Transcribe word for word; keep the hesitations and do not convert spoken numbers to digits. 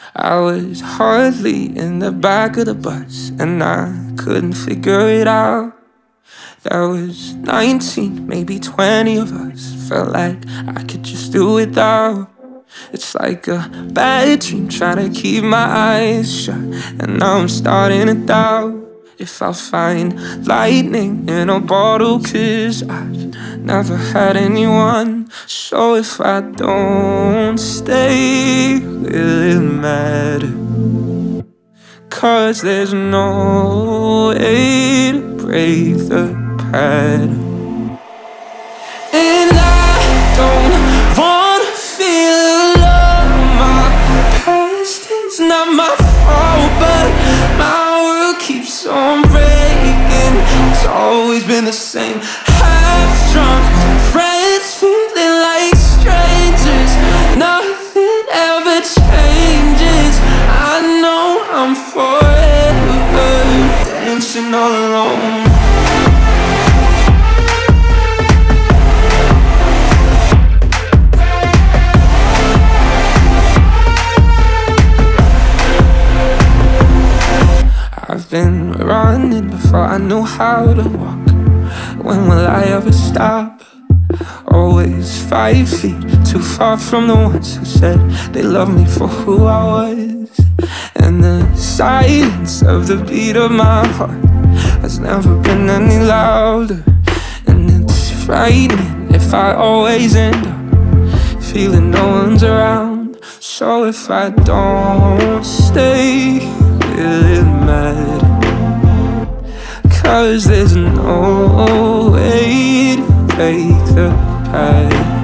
I was hardly in the back of the bus, and I couldn't figure it out. There was nineteen, maybe twenty of us. Felt like I could just do without. It's like a bad dream trying to keep my eyes shut, and now I'm starting to doubt if I'll find lightning in a bottle, 'cause I've never had anyone. So if I don't stay, will it matter? 'Cause there's no way to break the pattern. And I don't wanna feel alone. My past is not my fault, but my world keeps on breaking. It's always been the same. Half drunk friends feeling like strangers. Nothing ever changes. I know I'm forever dancing all alone. I've been running before I knew how to walk. When will I ever stop? Always five feet too far from the ones who said they loved me for who I was. And the silence of the beat of my heart has never been any louder. And it's frightening if I always end up feeling no one's around. So if I don't stay, will it matter? 'Cause there's no way to break the pattern.